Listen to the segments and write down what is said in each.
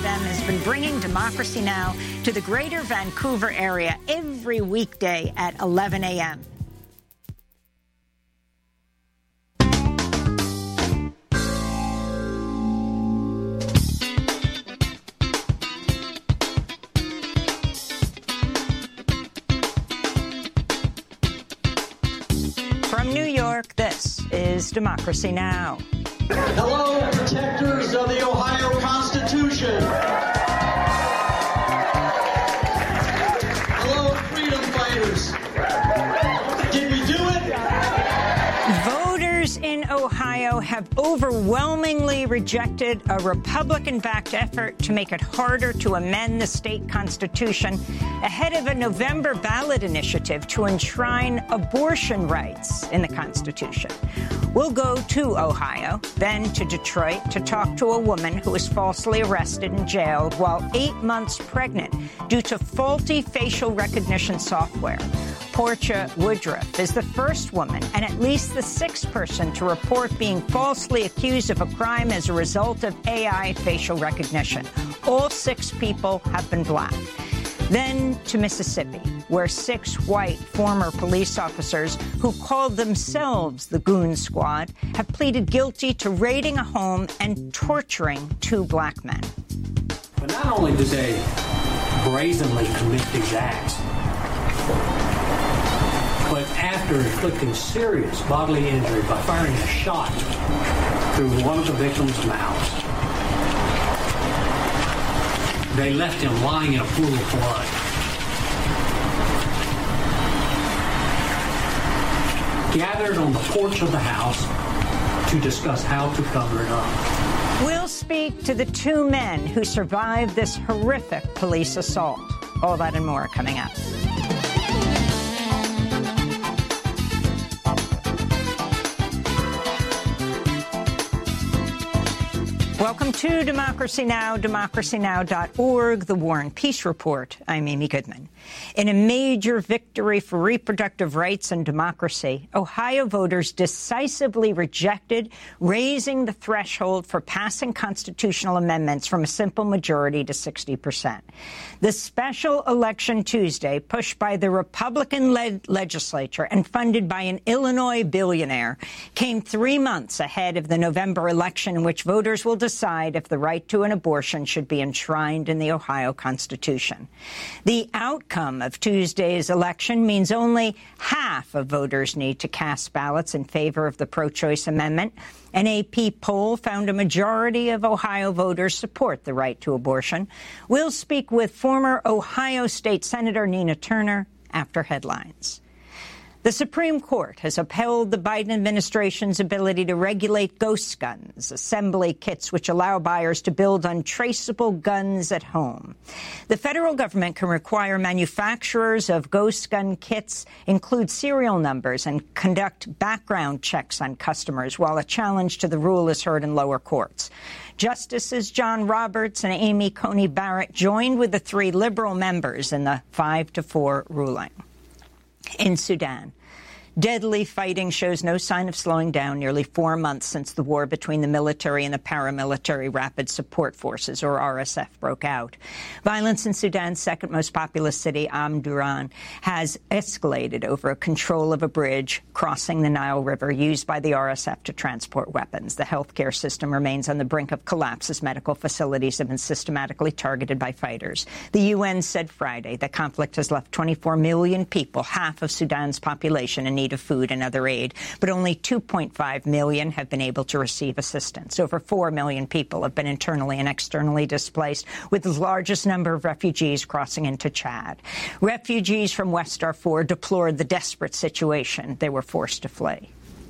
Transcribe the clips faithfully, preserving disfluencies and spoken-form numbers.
of them has been bringing Democracy Now! To the greater Vancouver area every weekday at eleven a m From New York, this is Democracy Now! Hello, protectors of the Ohio Constitution. Hello, freedom fighters. Did we do it? Voters in Ohio have overwhelmingly rejected a Republican-backed effort to make it harder to amend the state constitution ahead of a November ballot initiative to enshrine abortion rights in the Constitution. We'll go to Ohio, then to Detroit, to talk to a woman who was falsely arrested and jailed while eight months pregnant due to faulty facial recognition software. Portia Woodruff is the first woman and at least the sixth person to report being falsely accused of a crime as a result of A I facial recognition. All six people have been black. Then to Mississippi, where six white former police officers who called themselves the Goon Squad have pleaded guilty to raiding a home and torturing two black men. But not only did they brazenly commit these acts, but after inflicting serious bodily injury by firing a shot through one of the victim's mouths, they left him lying in a pool of blood. Gathered on the porch of the house to discuss how to cover it up. We'll speak to the two men who survived this horrific police assault. All that and more coming up. Welcome to Democracy Now!, democracy now dot org, the War and Peace Report. I'm Amy Goodman. In a major victory for reproductive rights and democracy, Ohio voters decisively rejected raising the threshold for passing constitutional amendments from a simple majority to sixty percent. The special election Tuesday, pushed by the Republican-led legislature and funded by an Illinois billionaire, came three months ahead of the November election in which voters will decide if the right to an abortion should be enshrined in the Ohio Constitution. The outcome of Tuesday's election means only half of voters need to cast ballots in favor of the pro-choice amendment. An A P poll found a majority of Ohio voters support the right to abortion. We'll speak with former Ohio State Senator Nina Turner after headlines. The Supreme Court has upheld the Biden administration's ability to regulate ghost guns, assembly kits which allow buyers to build untraceable guns at home. The federal government can require manufacturers of ghost gun kits include serial numbers and conduct background checks on customers, while a challenge to the rule is heard in lower courts. Justices John Roberts and Amy Coney Barrett joined with the three liberal members in the five to four ruling. In Sudan, deadly fighting shows no sign of slowing down nearly four months since the war between the military and the paramilitary Rapid Support Forces, or R S F, broke out. Violence in Sudan's second most populous city, Omdurman, has escalated over control of a bridge crossing the Nile River used by the R S F to transport weapons. The healthcare system remains on the brink of collapse as medical facilities have been systematically targeted by fighters. The U N said Friday the conflict has left twenty-four million people, half of Sudan's population, in need of food and other aid, but only two point five million have been able to receive assistance. Over four million people have been internally and externally displaced, with the largest number of refugees crossing into Chad. Refugees from West Darfur deplored the desperate situation they were forced to flee.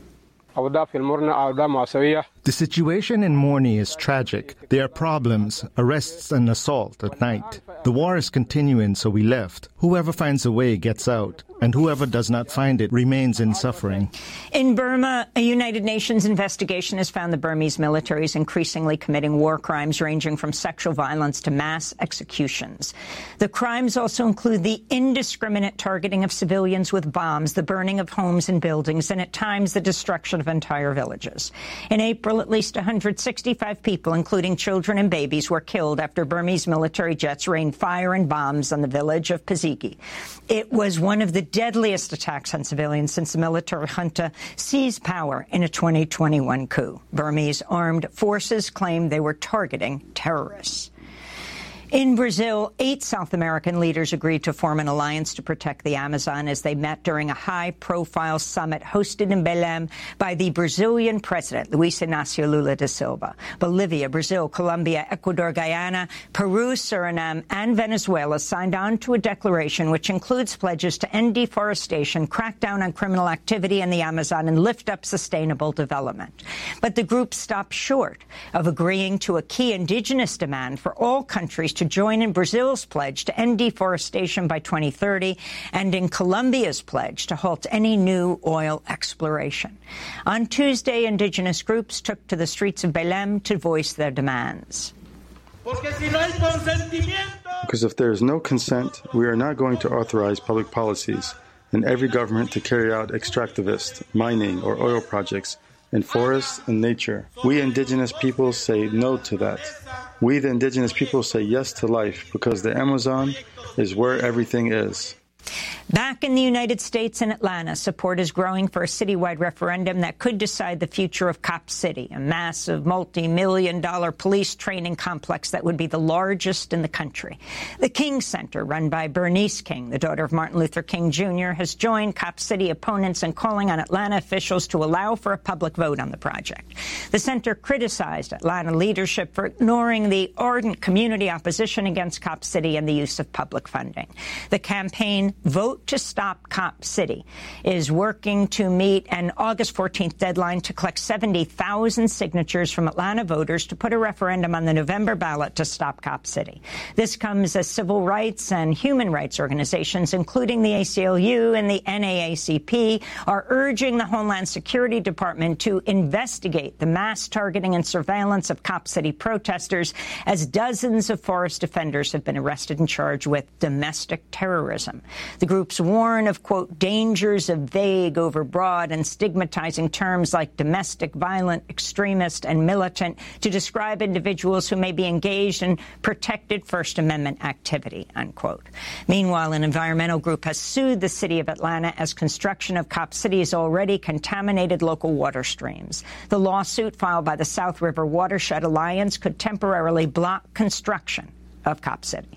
The situation in Morni is tragic. There are problems, arrests and assault at night. The war is continuing, so we left. Whoever finds a way gets out, and whoever does not find it remains in suffering. In Burma, a United Nations investigation has found the Burmese military is increasingly committing war crimes ranging from sexual violence to mass executions. The crimes also include the indiscriminate targeting of civilians with bombs, the burning of homes and buildings, and at times the destruction of entire villages. In April, April, at least one hundred sixty-five people, including children and babies, were killed after Burmese military jets rained fire and bombs on the village of Pazigi. It was one of the deadliest attacks on civilians since the military junta seized power in a twenty twenty-one coup. Burmese armed forces claimed they were targeting terrorists. In Brazil, eight South American leaders agreed to form an alliance to protect the Amazon as they met during a high-profile summit hosted in Belém by the Brazilian president, Luiz Inácio Lula da Silva. Bolivia, Brazil, Colombia, Ecuador, Guyana, Peru, Suriname, and Venezuela signed on to a declaration which includes pledges to end deforestation, crack down on criminal activity in the Amazon, and lift up sustainable development. But the group stopped short of agreeing to a key indigenous demand for all countries to to join in Brazil's pledge to end deforestation by twenty thirty and in Colombia's pledge to halt any new oil exploration. On Tuesday, indigenous groups took to the streets of Belém to voice their demands. Because if there is no consent, we are not going to authorize public policies in every government to carry out extractivist, mining, or oil projects in forests and nature. We indigenous peoples say no to that. We, the indigenous people, say yes to life because the Amazon is where everything is. Back in the United States in Atlanta, support is growing for a citywide referendum that could decide the future of Cop City, a massive multi-million dollar police training complex that would be the largest in the country. The King Center, run by Bernice King, the daughter of Martin Luther King Junior, has joined Cop City opponents in calling on Atlanta officials to allow for a public vote on the project. The center criticized Atlanta leadership for ignoring the ardent community opposition against Cop City and the use of public funding. The campaign Vote to Stop Cop City is working to meet an August fourteenth deadline to collect seventy thousand signatures from Atlanta voters to put a referendum on the November ballot to stop Cop City. This comes as civil rights and human rights organizations, including the A C L U and the N double A C P, are urging the Homeland Security Department to investigate the mass targeting and surveillance of Cop City protesters, as dozens of forest defenders have been arrested and charged with domestic terrorism. The groups warn of, quote, dangers of vague, overbroad, and stigmatizing terms like domestic, violent, extremist, and militant to describe individuals who may be engaged in protected First Amendment activity, unquote. Meanwhile, an environmental group has sued the city of Atlanta as construction of Cop City has already contaminated local water streams. The lawsuit filed by the South River Watershed Alliance could temporarily block construction of Cop City.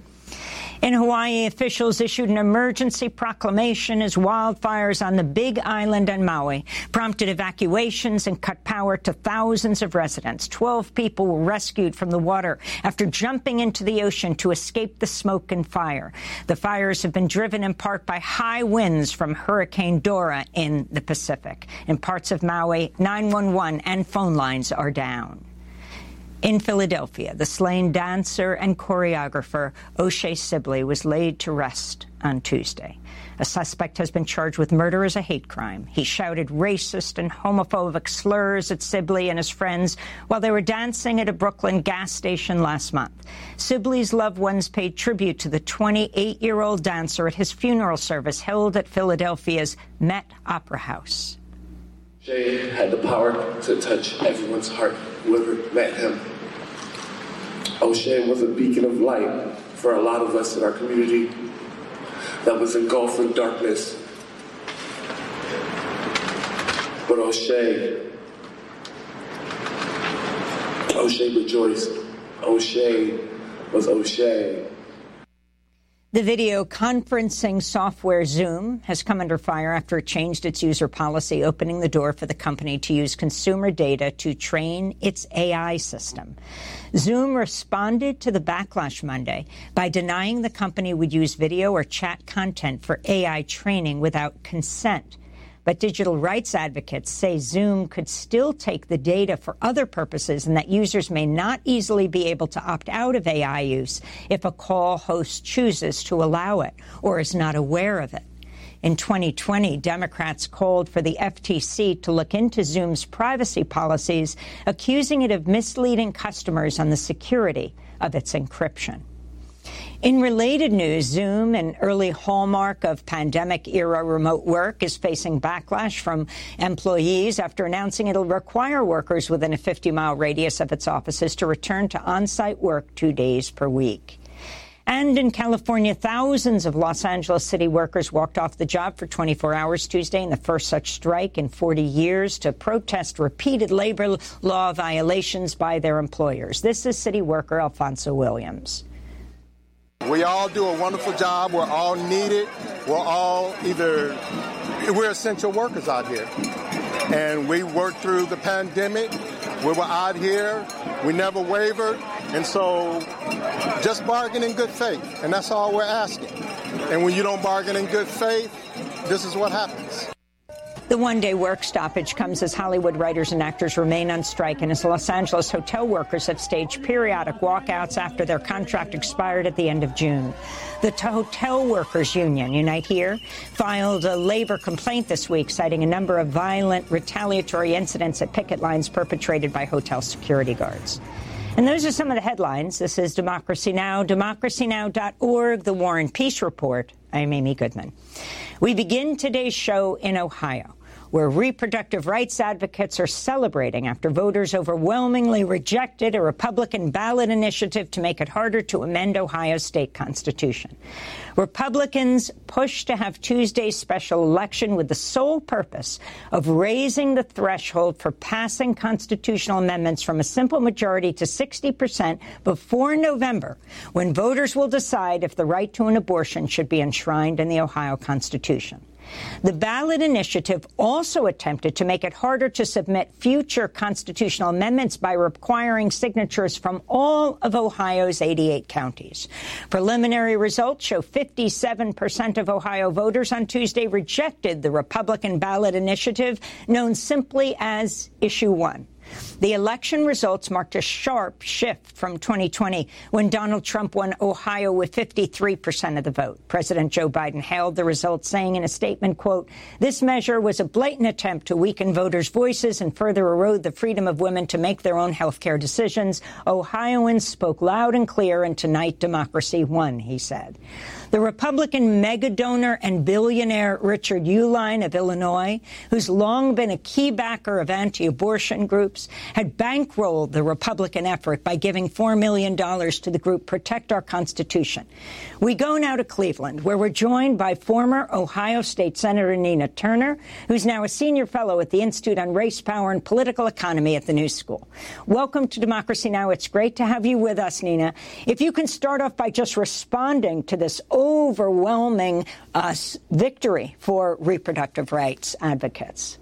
In Hawaii, officials issued an emergency proclamation as wildfires on the Big Island and Maui prompted evacuations and cut power to thousands of residents. Twelve people were rescued from the water after jumping into the ocean to escape the smoke and fire. The fires have been driven in part by high winds from Hurricane Dora in the Pacific. In parts of Maui, nine one one and phone lines are down. In Philadelphia, the slain dancer and choreographer O'Shea Sibley was laid to rest on Tuesday. A suspect has been charged with murder as a hate crime. He shouted racist and homophobic slurs at Sibley and his friends while they were dancing at a Brooklyn gas station last month. Sibley's loved ones paid tribute to the twenty-eight-year-old dancer at his funeral service held at Philadelphia's Met Opera House. O'Shea had the power to touch everyone's heart, whoever met him. O'Shea was a beacon of light for a lot of us in our community that was engulfed in darkness. But O'Shea, O'Shea rejoiced. O'Shea was O'Shea. The video conferencing software Zoom has come under fire after it changed its user policy, opening the door for the company to use consumer data to train its A I system. Zoom responded to the backlash Monday by denying the company would use video or chat content for A I training without consent. But digital rights advocates say Zoom could still take the data for other purposes and that users may not easily be able to opt out of A I use if a call host chooses to allow it or is not aware of it. In twenty twenty, Democrats called for the F T C to look into Zoom's privacy policies, accusing it of misleading customers on the security of its encryption. In related news, Zoom, an early hallmark of pandemic-era remote work, is facing backlash from employees after announcing it'll require workers within a fifty-mile radius of its offices to return to on-site work two days per week. And in California, thousands of Los Angeles city workers walked off the job for twenty-four hours Tuesday in the first such strike in forty years to protest repeated labor law violations by their employers. This is city worker Alfonso Williams. We all do a wonderful job. We're all needed. We're all either, we're essential workers out here. And we worked through the pandemic. We were out here. We never wavered. And so just bargain in good faith. And that's all we're asking. And when you don't bargain in good faith, this is what happens. The one-day work stoppage comes as Hollywood writers and actors remain on strike and as Los Angeles hotel workers have staged periodic walkouts after their contract expired at the end of June. The Hotel Workers Union, Unite Here, filed a labor complaint this week, citing a number of violent retaliatory incidents at picket lines perpetrated by hotel security guards. And those are some of the headlines. This is Democracy Now!, democracy now dot org, The War and Peace Report. I'm Amy Goodman. We begin today's show in Ohio, where reproductive rights advocates are celebrating after voters overwhelmingly rejected a Republican ballot initiative to make it harder to amend Ohio's state constitution. Republicans pushed to have Tuesday's special election with the sole purpose of raising the threshold for passing constitutional amendments from a simple majority to sixty percent before November, when voters will decide if the right to an abortion should be enshrined in the Ohio Constitution. The ballot initiative also attempted to make it harder to submit future constitutional amendments by requiring signatures from all of Ohio's eighty-eight counties. Preliminary results show fifty-seven percent of Ohio voters on Tuesday rejected the Republican ballot initiative, known simply as Issue one. The election results marked a sharp shift from twenty twenty, when Donald Trump won Ohio with fifty-three percent of the vote. President Joe Biden hailed the results, saying in a statement, quote, "This measure was a blatant attempt to weaken voters' voices and further erode the freedom of women to make their own health care decisions. Ohioans spoke loud and clear, and tonight democracy won," he said. The Republican megadonor and billionaire Richard Uihlein of Illinois, who's long been a key backer of anti-abortion groups, had bankrolled the Republican effort by giving four million dollars to the group Protect Our Constitution. We go now to Cleveland, where we're joined by former Ohio State Senator Nina Turner, who's now a senior fellow at the Institute on Race, Power, and Political Economy at the New School. Welcome to Democracy Now! It's great to have you with us, Nina. If you can start off by just responding to this overwhelming uh, victory for reproductive rights advocates.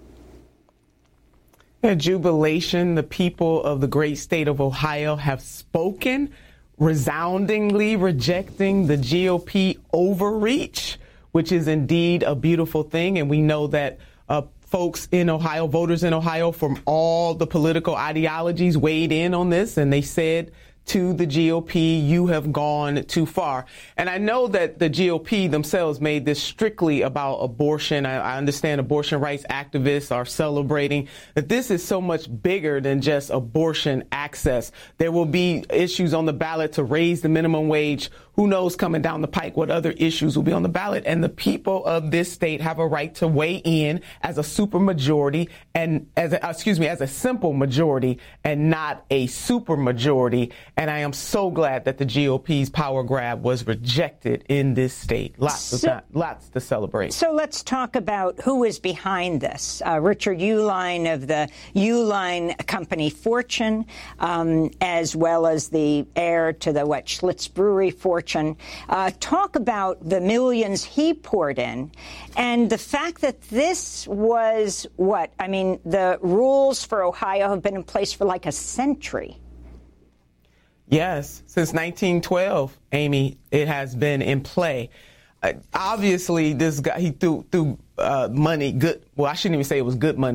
A jubilation. The people of the great state of Ohio have spoken, resoundingly rejecting the G O P overreach, which is indeed a beautiful thing. And we know that uh, folks in Ohio, voters in Ohio from all the political ideologies weighed in on this, and they said to the G O P, you have gone too far. And I know that the G O P themselves made this strictly about abortion. I, I understand abortion rights activists are celebrating that this is so much bigger than just abortion access. There will be issues on the ballot to raise the minimum wage. Who knows coming down the pike what other issues will be on the ballot. And the people of this state have a right to weigh in as a super majority and as a, excuse me, as a simple majority and not a super majority. And I am so glad that the G O P's power grab was rejected in this state. Lots so, of time, lots to celebrate. So let's talk about who is behind this. Uh, Richard Uihlein of the Uihlein company Fortune, um, as well as the heir to the what Schlitz Brewery Fortune. Uh, talk about the millions he poured in and the fact that this was what? I mean, the rules for Ohio have been in place for like a century. Yes, since nineteen twelve, Amy, it has been in play. Uh, obviously, this guy, he threw, threw uh, money, good, well, I shouldn't even say it was good money.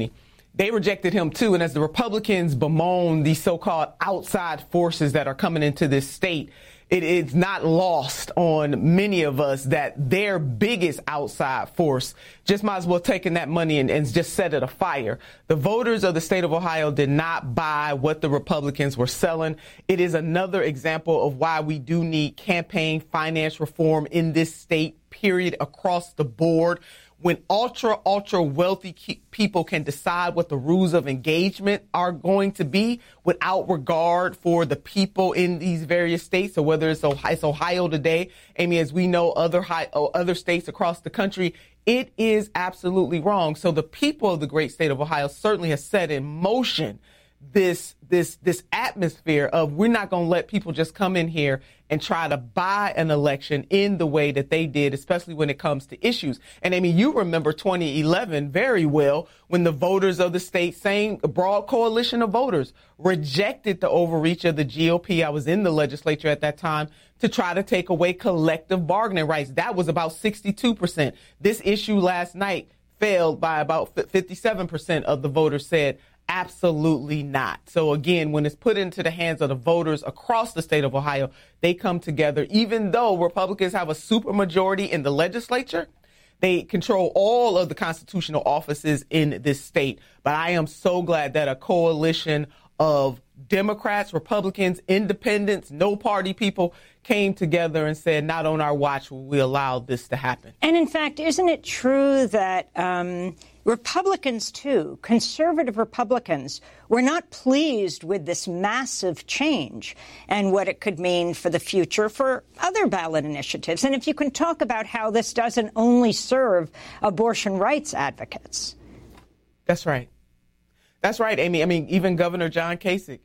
they rejected him too. And as the Republicans bemoan these so-called outside forces that are coming into this state, it is not lost on many of us that their biggest outside force just might as well taken that money and, and just set it afire. The voters of the state of Ohio did not buy what the Republicans were selling. It is another example of why we do need campaign finance reform in this state, period, across the board. When ultra, ultra wealthy people can decide what the rules of engagement are going to be without regard for the people in these various states. So whether it's Ohio, it's Ohio today, Amy, as we know, other high, other states across the country, it is absolutely wrong. So the people of the great state of Ohio certainly has set in motion this this this atmosphere of we're not going to let people just come in here and try to buy an election in the way that they did, especially when it comes to issues. And I mean, you remember twenty eleven very well when the voters of the state, same broad coalition of voters, rejected the overreach of the G O P. I was in the legislature at that time to try to take away collective bargaining rights. That was about sixty-two percent. This issue last night failed by about fifty-seven percent of the voters said absolutely not. So again, when it's put into the hands of the voters across the state of Ohio, they come together. Even though Republicans have a supermajority in the legislature, they control all of the constitutional offices in this state. But I am so glad that a coalition of Democrats, Republicans, independents, no party people came together and said, not on our watch will we allow this to happen. And in fact, isn't it true that um, Republicans, too, conservative Republicans, were not pleased with this massive change and what it could mean for the future for other ballot initiatives? And if you can talk about how this doesn't only serve abortion rights advocates. That's right. That's right, Amy. I mean, even Governor John Kasich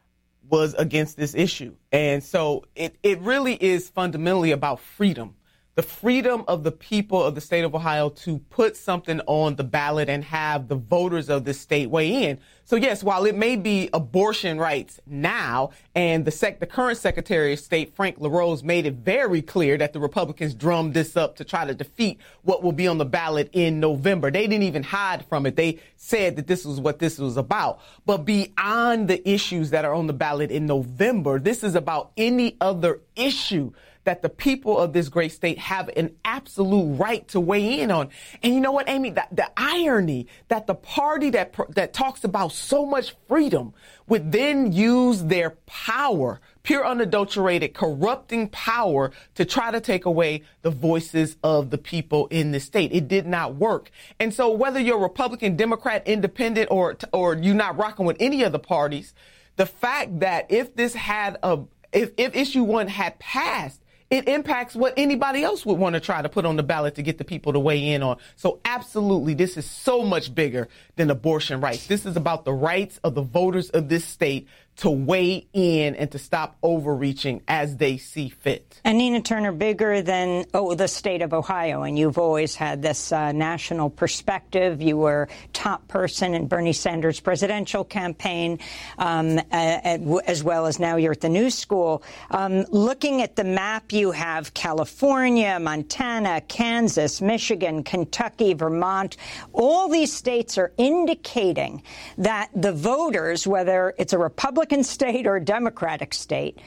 was against this issue. And so it, it really is fundamentally about freedom. The freedom of the people of the state of Ohio to put something on the ballot and have the voters of this state weigh in. So, yes, while it may be abortion rights now, and the sec- the current Secretary of State, Frank LaRose, made it very clear that the Republicans drummed this up to try to defeat what will be on the ballot in November. They didn't even hide from it. They said that this was what this was about. But beyond the issues that are on the ballot in November, this is about any other issue that the people of this great state have an absolute right to weigh in on. And you know what, Amy, the, the irony that the party that that talks about so much freedom would then use their power, pure unadulterated, corrupting power, to try to take away the voices of the people in this state. It did not work. And so whether you're Republican, Democrat, Independent, or or you're not rocking with any of the parties, the fact that if this had a if, if issue one had passed, it impacts what anybody else would want to try to put on the ballot to get the people to weigh in on. So absolutely, this is so much bigger than abortion rights. This is about the rights of the voters of this state to weigh in and to stop overreaching as they see fit. And Nina Turner, bigger than oh, the state of Ohio, and you've always had this uh, national perspective. You were top person in Bernie Sanders' presidential campaign, um, uh, as well as now you're at the New School. Um, looking at the map, you have California, Montana, Kansas, Michigan, Kentucky, Vermont. All these states are indicating that the voters, whether it's a Republican state or a Democratic state,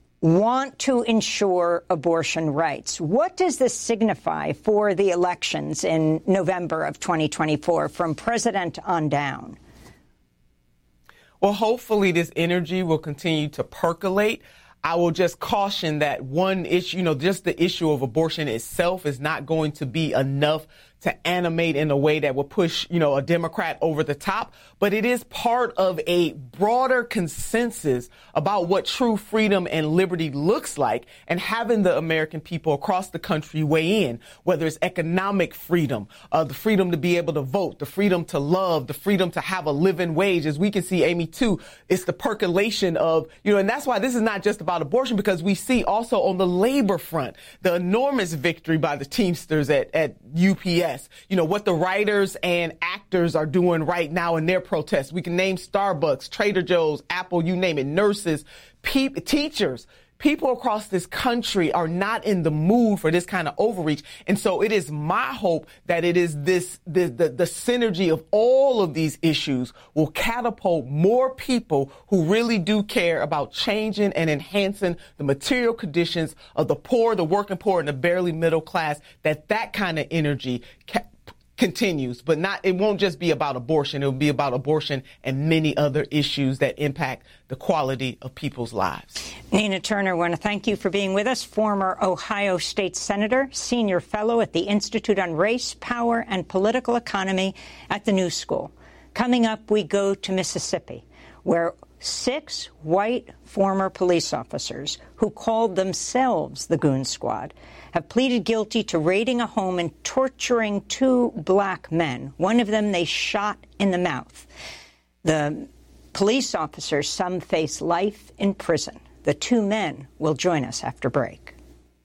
want to ensure abortion rights. What does this signify for the elections in November of twenty twenty-four from president on down? Well, hopefully this energy will continue to percolate. I will just caution that one issue, you know, just the issue of abortion itself is not going to be enough to animate in a way that will push, you know, a Democrat over the top. But it is part of a broader consensus about what true freedom and liberty looks like, and having the American people across the country weigh in, whether it's economic freedom, uh, the freedom to be able to vote, the freedom to love, the freedom to have a living wage. As we can see, Amy, too, it's the percolation of, you know, and that's why this is not just about abortion, because we see also on the labor front, the enormous victory by the Teamsters at, at U P S. You know, what the writers and actors are doing right now in their protests. We can name Starbucks, Trader Joe's, Apple, you name it, nurses, pe- teachers. people across this country are not in the mood for this kind of overreach. And so it is my hope that it is this, the, the, the synergy of all of these issues will catapult more people who really do care about changing and enhancing the material conditions of the poor, the working poor, and the barely middle class, that that kind of energy ca- continues, but not, it won't just be about abortion. It will be about abortion and many other issues that impact the quality of people's lives. Nina Turner, I want to thank you for being with us. Former Ohio State Senator, Senior Fellow at the Institute on Race, Power, and Political Economy at the New School. Coming up, we go to Mississippi, where six white former police officers who called themselves the Goon Squad have pleaded guilty to raiding a home and torturing two black men. One of them they shot in the mouth. The police officers, some face life in prison. The two men will join us after break.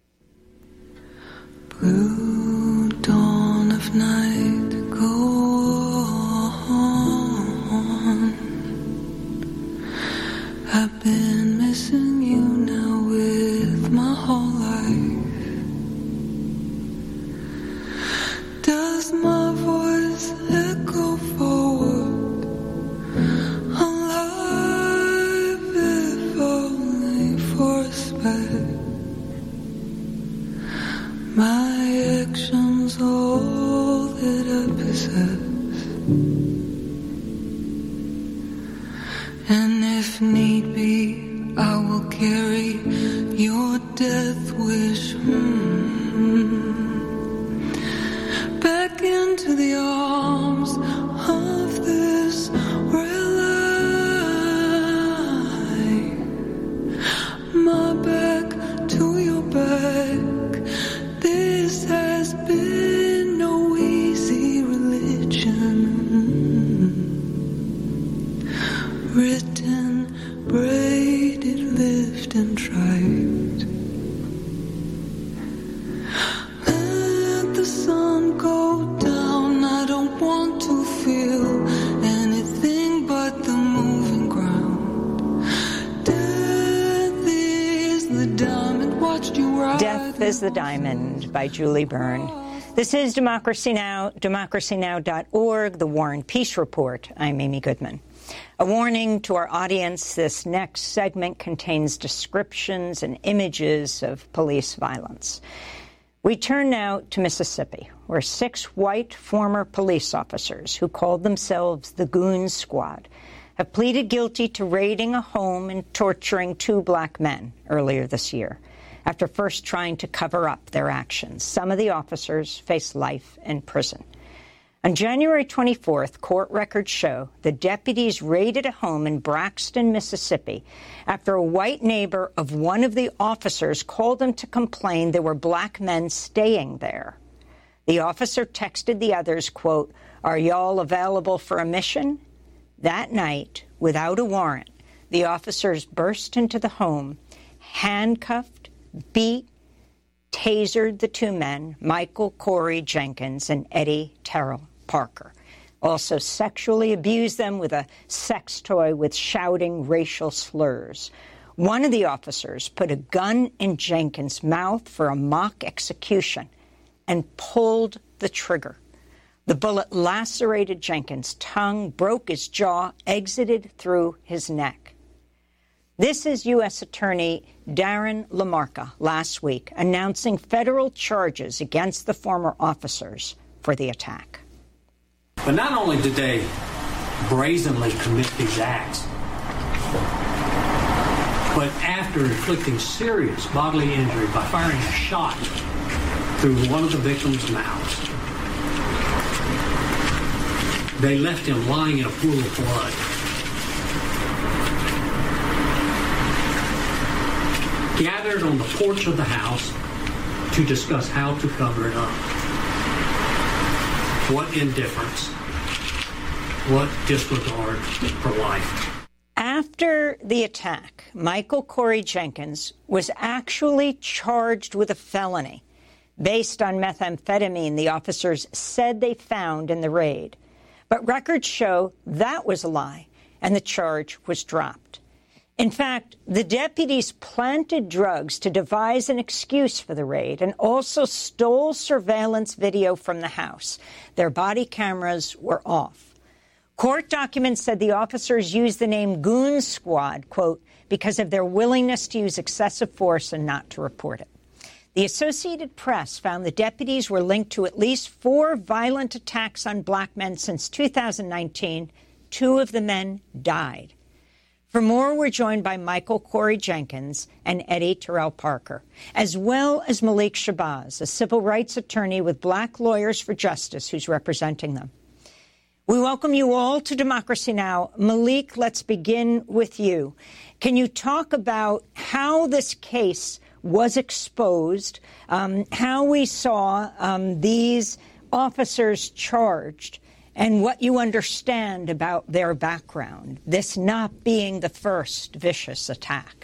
Blue dawn of night, go on. I've been missing you now with my whole life. Does my voice echo forward, alive if only for a spell? My actions all that I possess, and if need be, I will carry your death wish. Mm-hmm. Back into the arms of this real life. My back to your back. This has been no easy religion. Written, braided, lived, and tried. Let the sun go down. I don't want to feel anything but the moving ground. Death is the diamond. Watched you ride. Death is the Diamond by Julie Byrne. This is Democracy Now!, democracy now dot org, The War and Peace Report. I'm Amy Goodman. A warning to our audience, this next segment contains descriptions and images of police violence. We turn now to Mississippi, where six white former police officers who called themselves the Goon Squad have pleaded guilty to raiding a home and torturing two black men earlier this year, after first trying to cover up their actions. Some of the officers face life in prison. On January twenty-fourth, court records show the deputies raided a home in Braxton, Mississippi, after a white neighbor of one of the officers called them to complain there were black men staying there. The officer texted the others, quote, "Are y'all available for a mission?" That night, without a warrant, the officers burst into the home, handcuffed, beat, tasered the two men, Michael Corey Jenkins and Eddie Terrell Parker. Also sexually abused them with a sex toy with shouting racial slurs. One of the officers put a gun in Jenkins' mouth for a mock execution and pulled the trigger. The bullet lacerated Jenkins' tongue, broke his jaw, exited through his neck. This is U S Attorney Darren LaMarca last week announcing federal charges against the former officers for the attack. But not only did they brazenly commit these acts, but after inflicting serious bodily injury by firing a shot through one of the victim's mouths, they left him lying in a pool of blood. Gathered on the porch of the house to discuss how to cover it up. What indifference. What disregard for life. After the attack, Michael Corey Jenkins was actually charged with a felony based on methamphetamine the officers said they found in the raid. But records show that was a lie, and the charge was dropped. In fact, the deputies planted drugs to devise an excuse for the raid and also stole surveillance video from the house. Their body cameras were off. Court documents said the officers used the name Goon Squad, quote, because of their willingness to use excessive force and not to report it. The Associated Press found the deputies were linked to at least four violent attacks on black men since two thousand nineteen. Two of the men died. For more, we're joined by Michael Corey Jenkins and Eddie Terrell Parker, as well as Malik Shabazz, a civil rights attorney with Black Lawyers for Justice, who's representing them. We welcome you all to Democracy Now! Malik, let's begin with you. Can you talk about how this case was exposed, um, how we saw um, these officers charged, and what you understand about their background, this not being the first vicious attack?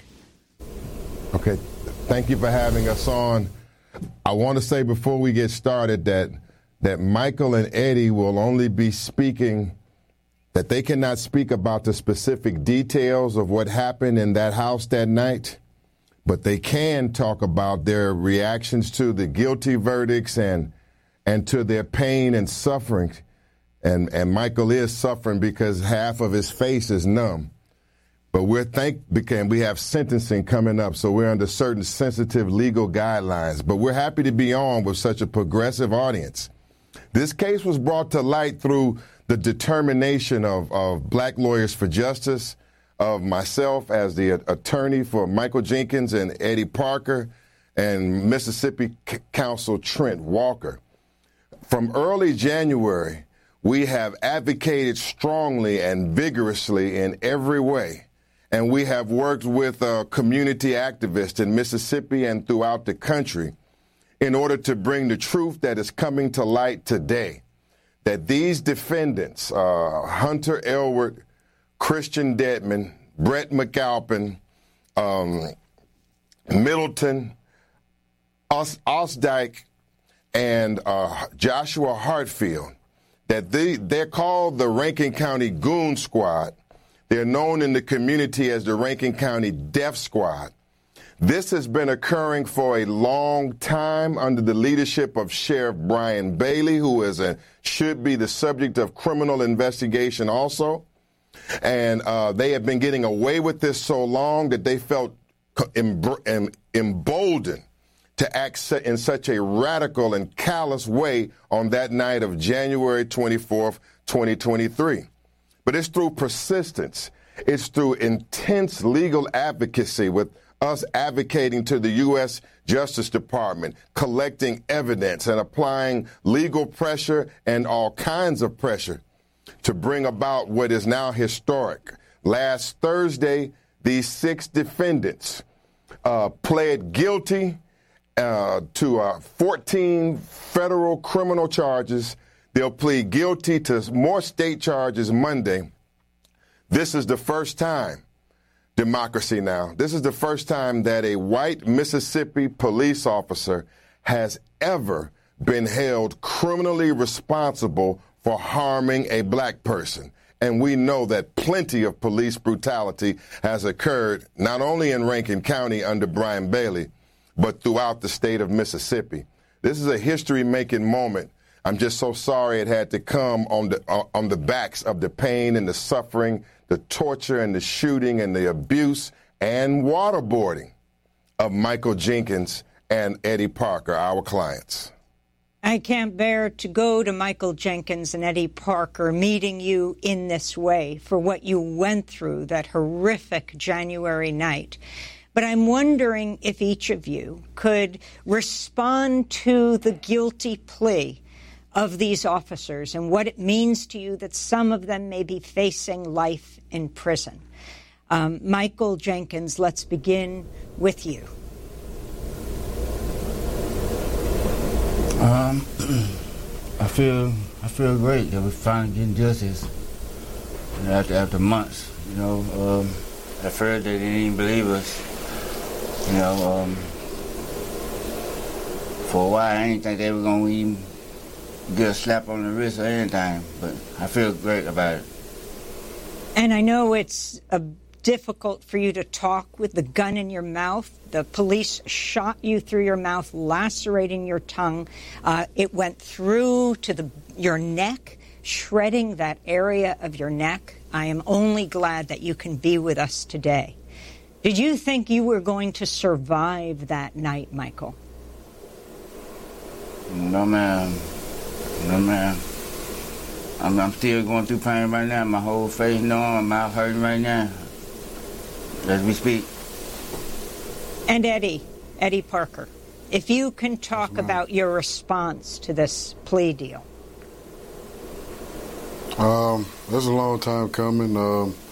Okay, thank you for having us on. I want to say before we get started that that Michael and Eddie will only be speaking, that they cannot speak about the specific details of what happened in that house that night, but they can talk about their reactions to the guilty verdicts and and to their pain and suffering. And, and Michael is suffering because half of his face is numb. But we're thank because we have sentencing coming up, so we're under certain sensitive legal guidelines. But we're happy to be on with such a progressive audience. This case was brought to light through the determination of, of Black Lawyers for Justice, of myself as the attorney for Michael Jenkins and Eddie Parker, and Mississippi C- Counsel Trent Walker. From early January, we have advocated strongly and vigorously in every way, and we have worked with uh, community activists in Mississippi and throughout the country in order to bring the truth that is coming to light today, that these defendants, uh, Hunter Elwood, Christian Dedmon, Brett McAlpin, um, Middleton, Os- Osdike, and uh, Joshua Hartfield, that they, they're called the Rankin County Goon Squad. They're known in the community as the Rankin County Death Squad. This has been occurring for a long time under the leadership of Sheriff Brian Bailey, who is a, should be the subject of criminal investigation also. And uh, they have been getting away with this so long that they felt emboldened to act in such a radical and callous way on that night of January twenty-fourth, twenty twenty-three. But it's through persistence. It's through intense legal advocacy, with us advocating to the U S Justice Department, collecting evidence and applying legal pressure and all kinds of pressure to bring about what is now historic. Last Thursday, these six defendants uh, pled guilty Uh, to uh, fourteen federal criminal charges. They'll plead guilty to more state charges Monday. This is the first time, Democracy Now!, this is the first time that a white Mississippi police officer has ever been held criminally responsible for harming a black person. And we know that plenty of police brutality has occurred not only in Rankin County under Brian Bailey, but throughout the state of Mississippi. This is a history-making moment. I'm just so sorry it had to come on the uh, on the backs of the pain and the suffering, the torture and the shooting and the abuse and waterboarding of Michael Jenkins and Eddie Parker, our clients. I can't bear to go to Michael Jenkins and Eddie Parker meeting you in this way for what you went through that horrific January night. But I'm wondering if each of you could respond to the guilty plea of these officers and what it means to you that some of them may be facing life in prison. Um, Michael Jenkins, let's begin with you. Um, I feel I feel great that we're finally getting justice after after months. You know, um, at first they didn't even believe us. You know, um, for a while I didn't think they were gonna even get a slap on the wrist or anything, but I feel great about it. And I know it's a difficult for you to talk with the gun in your mouth. The police shot you through your mouth, lacerating your tongue. Uh, it went through to the, your neck, shredding that area of your neck. I am only glad that you can be with us today. Did you think you were going to survive that night, Michael? No, ma'am. No, ma'am. I'm, I'm still going through pain right now. My whole face numb. My mouth hurting right now. As we speak. And Eddie, Eddie Parker, if you can talk yes, about your response to this plea deal. Um, that's a long time coming. Um,